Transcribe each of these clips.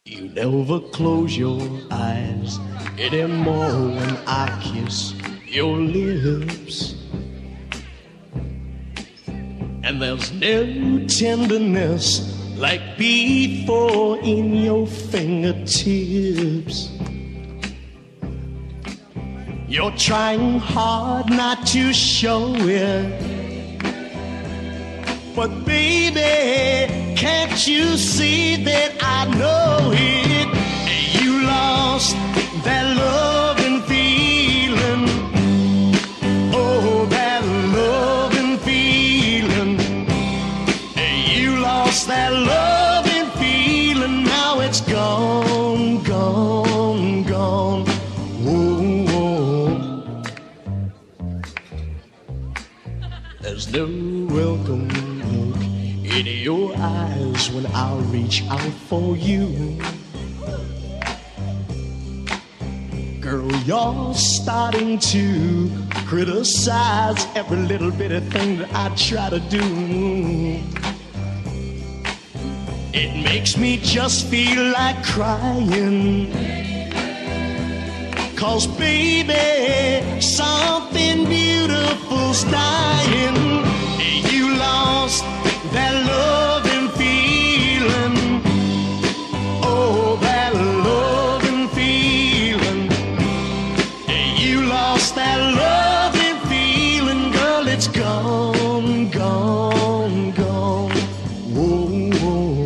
You never close your eyes anymore when I kiss your lips. And there's no tenderness like before in your fingertips. You're trying hard not to show it, but baby, can't you see that I know it? You lost that loving feeling. Oh, that loving feeling. You lost that loving feeling. Now it's gone, gone, gone. Whoa, whoa. There's no welcome in your eyes when I reach out for you. Girl, you're starting to criticize every little bitty thing that I try to do. It makes me just feel like crying, 'cause baby, something beautiful's dying. You lost that loving feeling. Oh, that loving feeling. You lost that loving feeling, girl, it's gone, gone, gone. Whoa, whoa.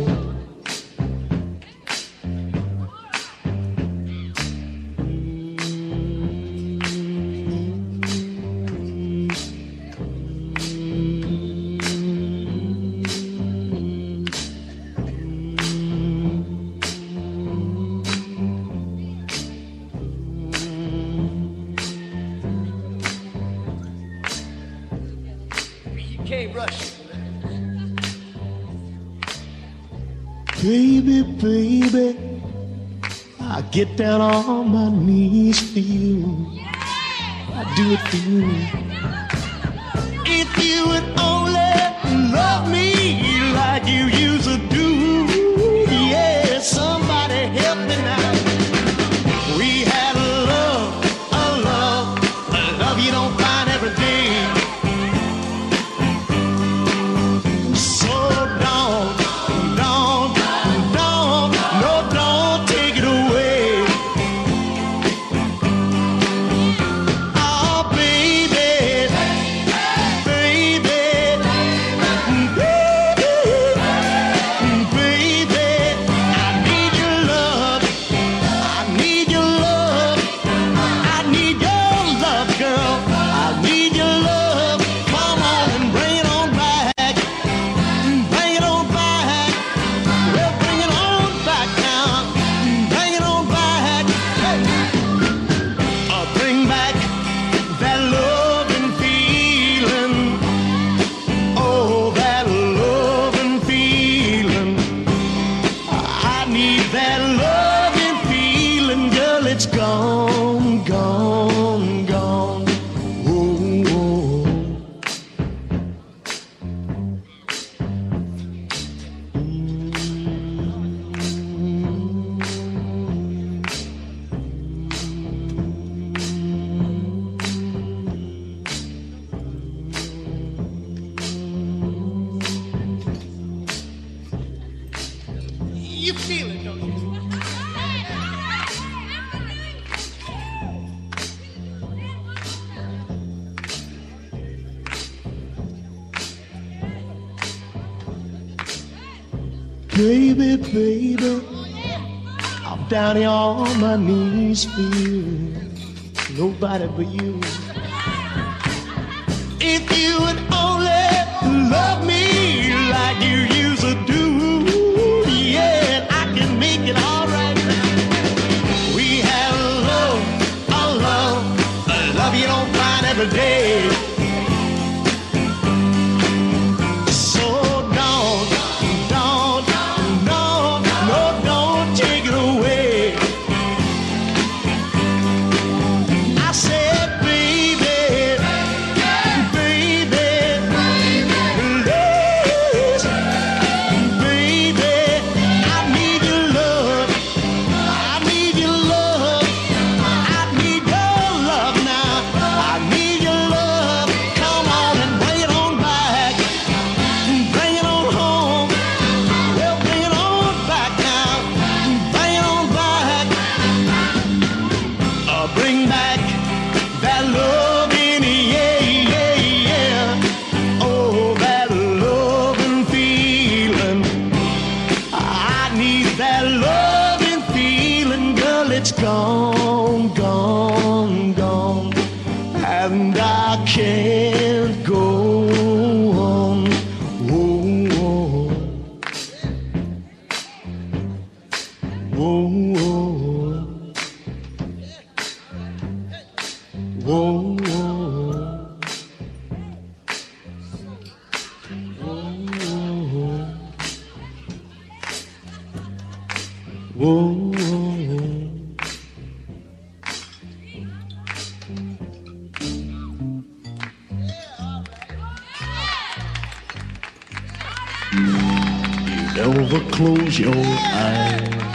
Baby, baby, I get down on my knees for you. I do it for you. If you would only love me like you used to do, yeah, somebody help me now. We had a love you don't find every day. You feel it, don't you? Baby, baby, I'm down here on my knees for you. Nobody but you. If you would only love me like you used to do, yeah, I can make it all right. We have a love you don't find every day. That loving feeling, girl, it's gone, gone, gone. And I can't go on. Oh, oh, oh, oh, oh, oh, oh. You never close your eyes.